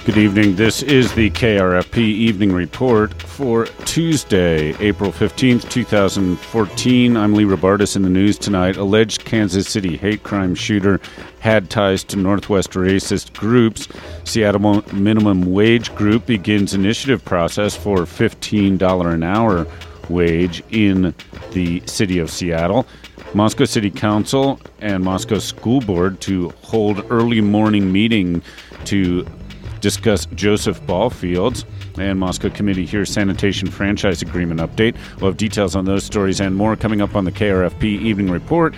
Good evening. This is the KRFP Evening Report for Tuesday, April 15th, 2014. I'm Lee Robartis. In the news tonight. Alleged Kansas City hate crime shooter had ties to Northwest racist groups. Seattle minimum wage group begins initiative process for $15 an hour wage in the city of Seattle. Moscow City Council and Moscow School Board to hold early morning meeting to discuss Joseph Ball Fields, and Moscow Committee hears sanitation franchise agreement update. We'll have details on those stories and more coming up on the KRFP Evening Report.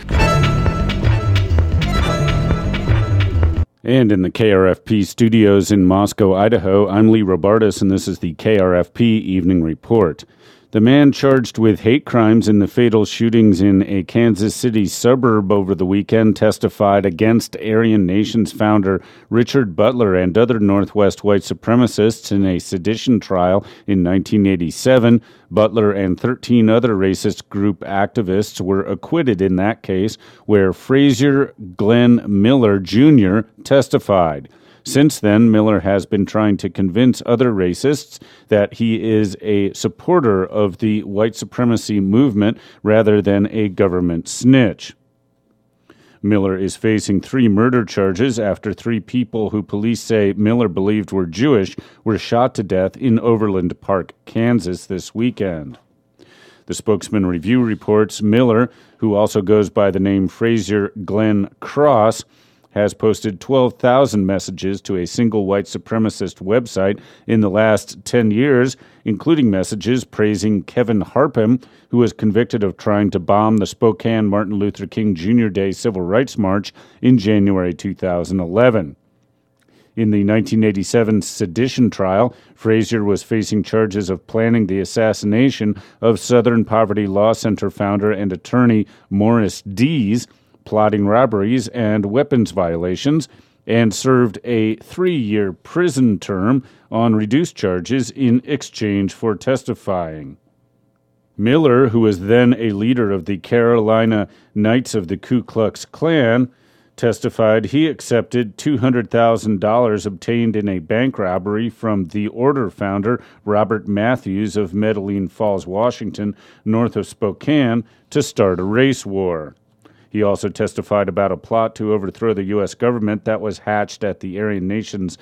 And in the KRFP studios in Moscow, Idaho, I'm Lee Robartis, and this is the KRFP Evening Report. The man charged with hate crimes in the fatal shootings in a Kansas City suburb over the weekend testified against Aryan Nations founder Richard Butler and other Northwest white supremacists in a sedition trial in 1987. Butler and 13 other racist group activists were acquitted in that case, where Frazier Glenn Miller Jr. testified. Since then, Miller has been trying to convince other racists that he is a supporter of the white supremacy movement rather than a government snitch. Miller is facing 3 murder charges after 3 people who police say Miller believed were Jewish were shot to death in Overland Park, Kansas this weekend. The Spokesman Review reports Miller, who also goes by the name Frazier Glenn Cross, has posted 12,000 messages to a single white supremacist website in the last 10 years, including messages praising Kevin Harpham, who was convicted of trying to bomb the Spokane Martin Luther King Jr. Day Civil Rights March in January 2011. In the 1987 sedition trial, Frazier was facing charges of planning the assassination of Southern Poverty Law Center founder and attorney Morris Dees, plotting robberies and weapons violations, and served a 3-year prison term on reduced charges in exchange for testifying. Miller, who was then a leader of the Carolina Knights of the Ku Klux Klan, testified he accepted $200,000 obtained in a bank robbery from the Order founder Robert Matthews of Medellin Falls, Washington, north of Spokane, to start a race war. He also testified about a plot to overthrow the U.S. government that was hatched at the Aryan Nations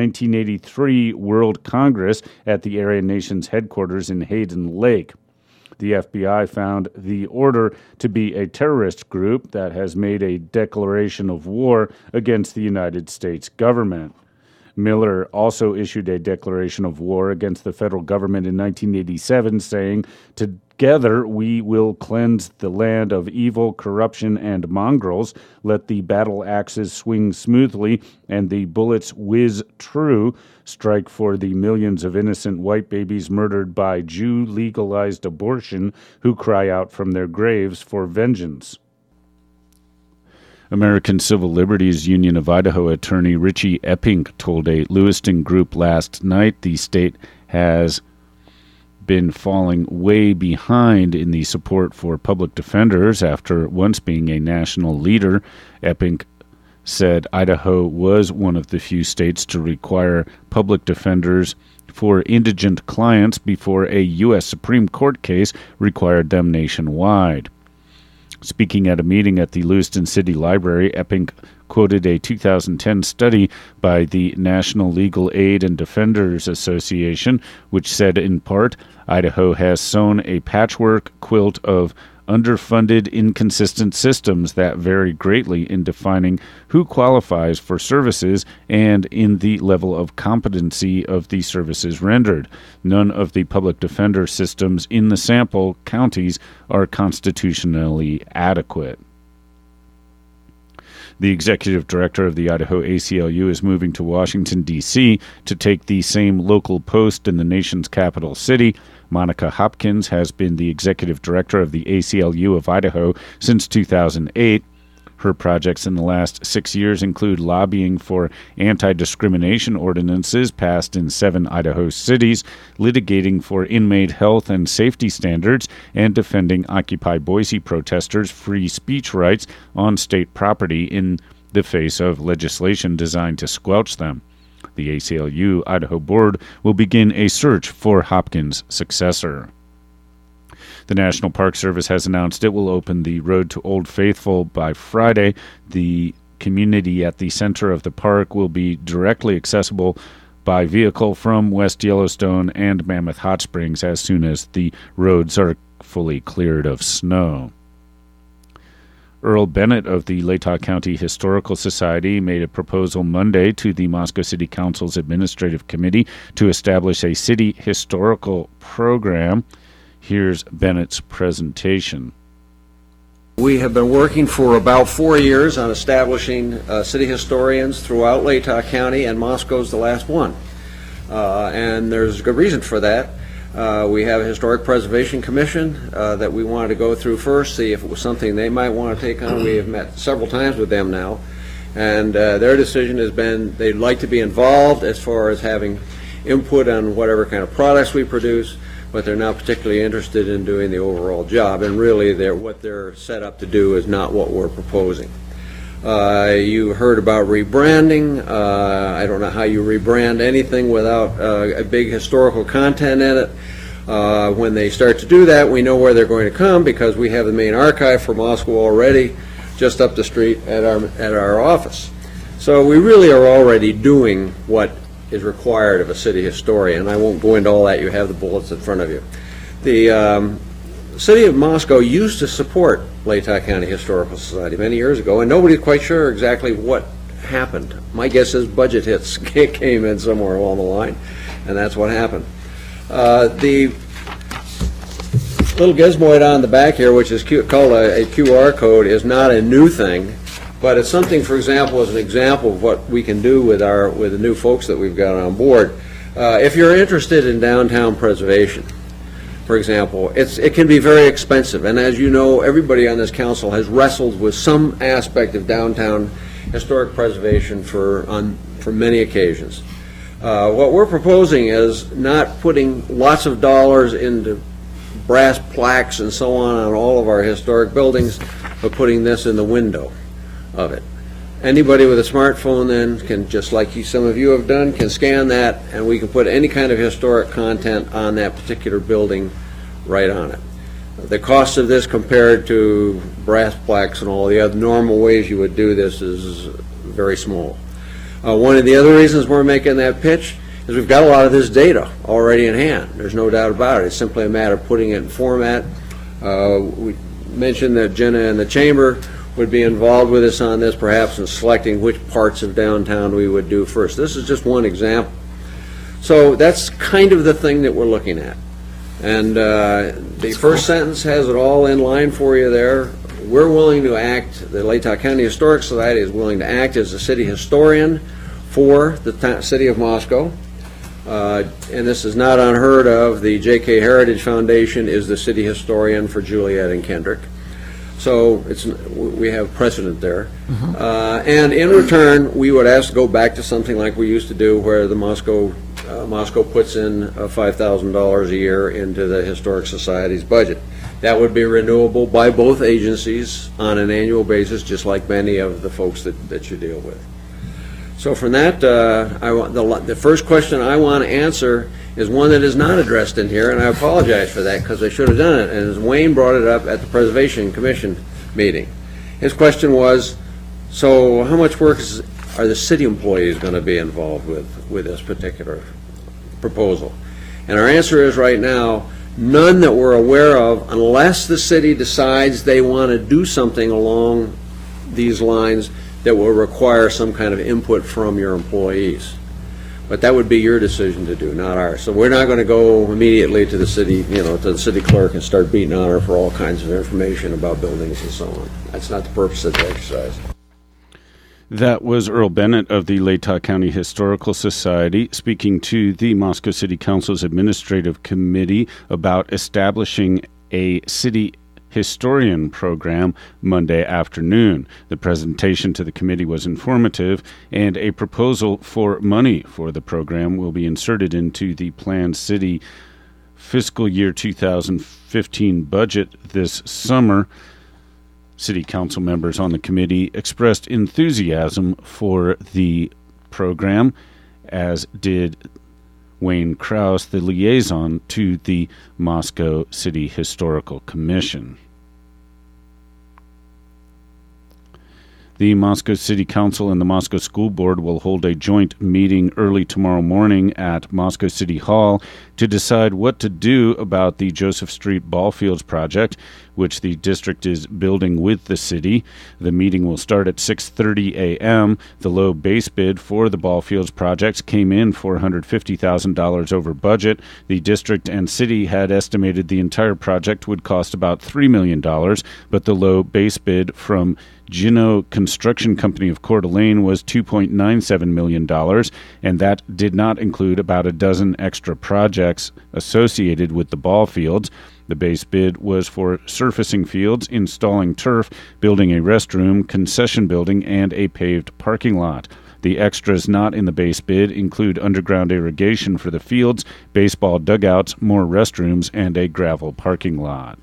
1983 World Congress at the Aryan Nations headquarters in Hayden Lake. The FBI found the Order to be a terrorist group that has made a declaration of war against the United States government. Miller also issued a declaration of war against the federal government in 1987, saying, "Together we will cleanse the land of evil, corruption, and mongrels. Let the battle axes swing smoothly and the bullets whiz true. Strike for the millions of innocent white babies murdered by Jew-legalized abortion who cry out from their graves for vengeance." American Civil Liberties Union of Idaho attorney Richie Epping told a Lewiston group last night the state has been falling way behind in the support for public defenders after once being a national leader. Epping said Idaho was one of the few states to require public defenders for indigent clients before a U.S. Supreme Court case required them nationwide. Speaking at a meeting at the Lewiston City Library, Epping quoted a 2010 study by the National Legal Aid and Defenders Association, which said in part, Idaho has sewn a patchwork quilt of underfunded, inconsistent systems that vary greatly in defining who qualifies for services and in the level of competency of the services rendered. None of the public defender systems in the sample counties are constitutionally adequate. The executive director of the Idaho ACLU is moving to Washington, D.C. to take the same local post in the nation's capital city. Monica Hopkins has been the executive director of the ACLU of Idaho since 2008. Her projects in the last 6 years include lobbying for anti-discrimination ordinances passed in 7 Idaho cities, litigating for inmate health and safety standards, and defending Occupy Boise protesters' free speech rights on state property in the face of legislation designed to squelch them. The ACLU Idaho Board will begin a search for Hopkins' successor. The National Park Service has announced it will open the Road to Old Faithful by Friday. The community at the center of the park will be directly accessible by vehicle from West Yellowstone and Mammoth Hot Springs as soon as the roads are fully cleared of snow. Earl Bennett of the Latah County Historical Society made a proposal Monday to the Moscow City Council's Administrative Committee to establish a city historical program. Here's Bennett's presentation. We have been working for about 4 years on establishing city historians throughout Latah County, and Moscow's the last one. And there's a good reason for that. We have a Historic Preservation Commission that we wanted to go through first, see if it was something they might want to take on. We have met several times with them now, and their decision has been they'd like to be involved as far as having input on whatever kind of products we produce, but they're not particularly interested in doing the overall job, and really what they're set up to do is not what we're proposing. You heard about rebranding. I don't know how you rebrand anything without a big historical content in it. When they start to do that, we know where they're going to come because we have the main archive for Moscow already just up the street at our office. So we really are already doing what is required of a city historian. I won't go into all that. You have the bullets in front of you. The city of Moscow used to support Latah County Historical Society many years ago, and nobody's quite sure exactly what happened. My guess is budget hits came in somewhere along the line, and that's what happened. The little gizmoid on the back here, which is called a QR code, is not a new thing. But it's something, for example, as an example of what we can do with the new folks that we've got on board. If you're interested in downtown preservation, for example, it can be very expensive. And as you know, everybody on this council has wrestled with some aspect of downtown historic preservation for many occasions. What we're proposing is not putting lots of dollars into brass plaques and so on all of our historic buildings, but putting this in the window of it. Anybody with a smartphone then can, just like some of you have done, can scan that, and we can put any kind of historic content on that particular building right on it. The cost of this compared to brass plaques and all the other normal ways you would do this is very small. One of the other reasons we're making that pitch is we've got a lot of this data already in hand. There's no doubt about it. It's simply a matter of putting it in format. We mentioned that Jenna and the Chamber would be involved with us on this, perhaps in selecting which parts of downtown we would do first. This is just one example. So that's kind of the thing that we're looking at. And the first sentence has it all in line for you there. We're willing to act, the Latah County Historic Society is willing to act as a city historian for the city of Moscow. And this is not unheard of. The J.K. Heritage Foundation is the city historian for Juliet and Kendrick. So we have precedent there. And in return, we would ask to go back to something like we used to do, where the Moscow puts in $5,000 a year into the Historic Society's budget. That would be renewable by both agencies on an annual basis, just like many of the folks that you deal with. So from that, the first question I want to answer is one that is not addressed in here, and I apologize for that because I should have done it. And as Wayne brought it up at the Preservation Commission meeting, his question was, so how much work are the city employees going to be involved with this particular proposal? And our answer is right now, none that we're aware of, unless the city decides they want to do something along these lines that will require some kind of input from your employees. But that would be your decision to do, not ours. So we're not going to go immediately to the city, to the city clerk and start beating on her for all kinds of information about buildings and so on. That's not the purpose of the exercise. That was Earl Bennett of the Latah County Historical Society speaking to the Moscow City Council's Administrative Committee about establishing a city historian program Monday afternoon. The presentation to the committee was informative, and a proposal for money for the program will be inserted into the planned city fiscal year 2015 budget this summer. City council members on the committee expressed enthusiasm for the program as did Wayne Krause, the liaison to the Moscow City Historical Commission. The Moscow City Council and the Moscow School Board will hold a joint meeting early tomorrow morning at Moscow City Hall to decide what to do about the Joseph Street Ball Fields project, which the district is building with the city. The meeting will start at 6:30 a.m. The low base bid for the ball fields project came in $450,000 over budget. The district and city had estimated the entire project would cost about $3 million, but the low base bid from Gino Construction Company of Coeur d'Alene was $2.97 million, and that did not include about a dozen extra projects associated with the ball fields. The base bid was for surfacing fields, installing turf, building a restroom, concession building, and a paved parking lot. The extras not in the base bid include underground irrigation for the fields, baseball dugouts, more restrooms, and a gravel parking lot.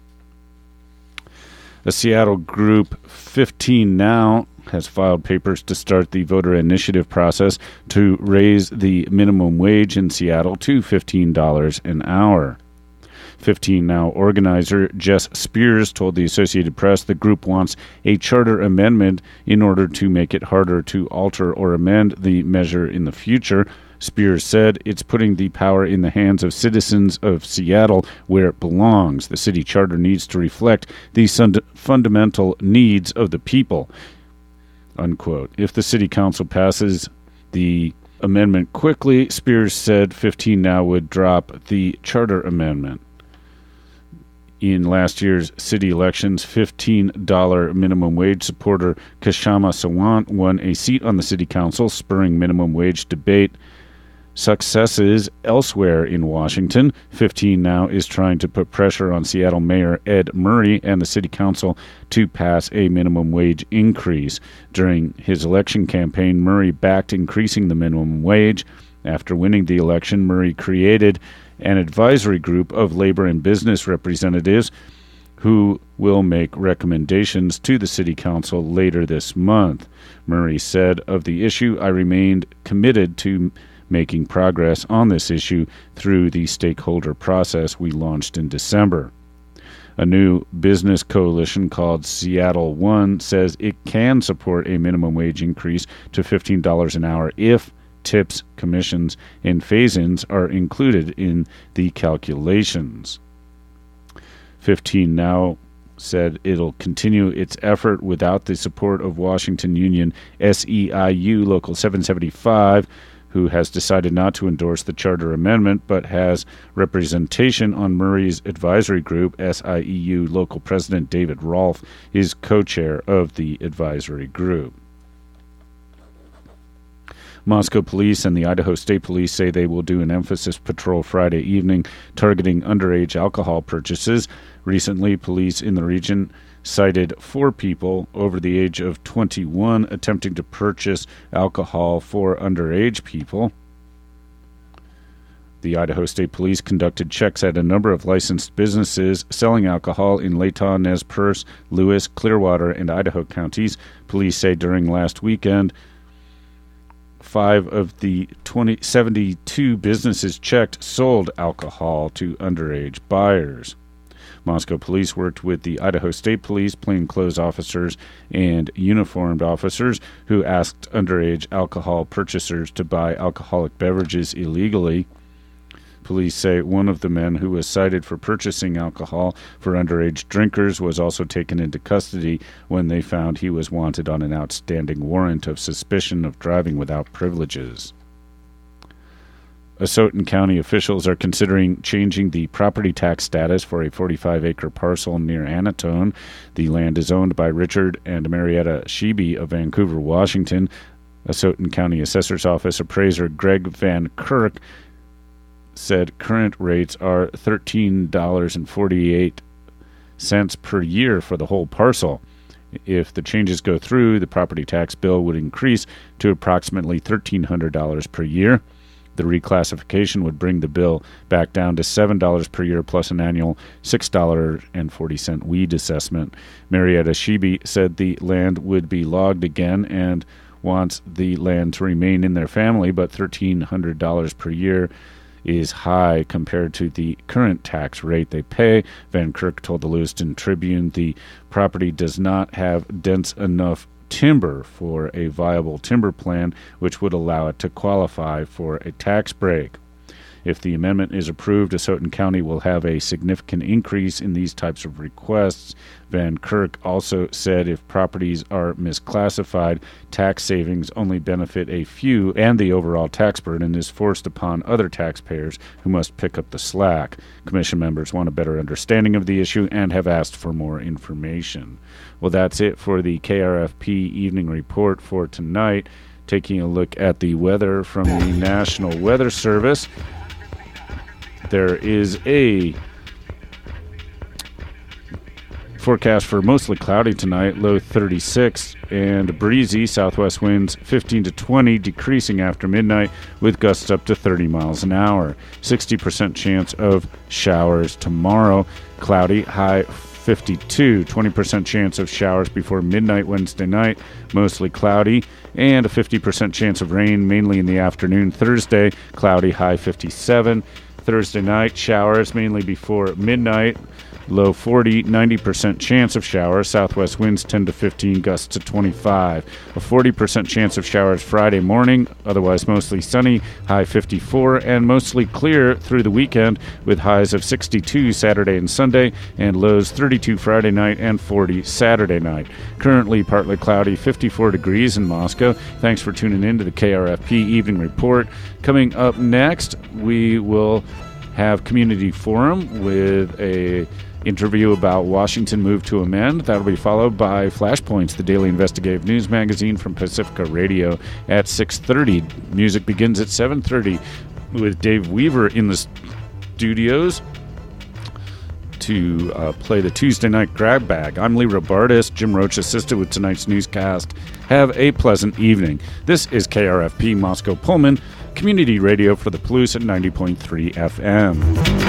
A Seattle group, 15 Now, has filed papers to start the voter initiative process to raise the minimum wage in Seattle to $15 an hour. 15 Now organizer Jess Spears told the Associated Press the group wants a charter amendment in order to make it harder to alter or amend the measure in the future. Spears said it's putting the power in the hands of citizens of Seattle where it belongs. The city charter needs to reflect the fundamental needs of the people, unquote. If the city council passes the amendment quickly, Spears said 15 Now would drop the charter amendment. In last year's city elections, $15 minimum wage supporter Kashama Sawant won a seat on the city council, spurring minimum wage debate successes elsewhere in Washington. 15 Now is trying to put pressure on Seattle Mayor Ed Murray and the city council to pass a minimum wage increase. During his election campaign, Murray backed increasing the minimum wage. After winning the election, Murray created an advisory group of labor and business representatives who will make recommendations to the city council later this month. Murray said of the issue, "I remained committed to making progress on this issue through the stakeholder process we launched in December." A new business coalition called Seattle One says it can support a minimum wage increase to $15 an hour if tips, commissions, and phase-ins are included in the calculations. 15 Now said it'll continue its effort without the support of Washington Union SEIU Local 775, who has decided not to endorse the charter amendment, but has representation on Murray's advisory group. SIEU local president David Rolfe is co-chair of the advisory group. Moscow police and the Idaho State Police say they will do an emphasis patrol Friday evening targeting underage alcohol purchases. Recently, police in the region cited 4 people over the age of 21 attempting to purchase alcohol for underage people. The Idaho State Police conducted checks at a number of licensed businesses selling alcohol in Layton, Nez Perce, Lewis, Clearwater, and Idaho counties. Police say during last weekend, 5 of the 72 businesses checked sold alcohol to underage buyers. Moscow police worked with the Idaho State Police, plainclothes officers, and uniformed officers who asked underage alcohol purchasers to buy alcoholic beverages illegally. Police say one of the men who was cited for purchasing alcohol for underage drinkers was also taken into custody when they found he was wanted on an outstanding warrant of suspicion of driving without privileges. Asotin County officials are considering changing the property tax status for a 45-acre parcel near Anatone. The land is owned by Richard and Marietta Shebe of Vancouver, Washington. Asotin County Assessor's Office appraiser Greg Van Kirk said current rates are $13.48 per year for the whole parcel. If the changes go through, the property tax bill would increase to approximately $1,300 per year. The reclassification would bring the bill back down to $7 per year plus an annual $6.40 weed assessment. Marietta Shebe said the land would be logged again and wants the land to remain in their family, but $1,300 per year is high compared to the current tax rate they pay. Van Kirk told the Lewiston Tribune the property does not have dense enough timber for a viable timber plan, which would allow it to qualify for a tax break. If the amendment is approved, Asotin County will have a significant increase in these types of requests. Van Kirk also said if properties are misclassified, tax savings only benefit a few, and the overall tax burden is forced upon other taxpayers who must pick up the slack. Commission members want a better understanding of the issue and have asked for more information. Well, that's it for the KRFP Evening Report for tonight. Taking a look at the weather from the National Weather Service. There is a forecast for mostly cloudy tonight, low 36, and breezy, southwest winds 15 to 20, decreasing after midnight with gusts up to 30 miles an hour. 60% chance of showers tomorrow, cloudy, high 52, 20% chance of showers before midnight Wednesday night, mostly cloudy, and a 50% chance of rain, mainly in the afternoon Thursday, cloudy, high 57. Thursday night, showers mainly before midnight, low 40, 90% chance of showers, southwest winds 10 to 15, gusts to 25. A 40% chance of showers Friday morning, otherwise mostly sunny, high 54, and mostly clear through the weekend with highs of 62 Saturday and Sunday, and lows 32 Friday night and 40 Saturday night. Currently partly cloudy, 54 degrees in Moscow. Thanks for tuning in to the KRFP Evening Report. Coming up next, we will have Community Forum with a interview about Washington move to amend. That'll be followed by Flashpoints, the daily investigative news magazine from Pacifica Radio at 6:30. Music begins at 7:30 with Dave Weaver in the studios to play the Tuesday night grab bag. I'm Lee Robartis. Jim Roach assisted with tonight's newscast. Have a pleasant evening. This is KRFP Moscow Pullman, community radio for the Palouse at 90.3 FM.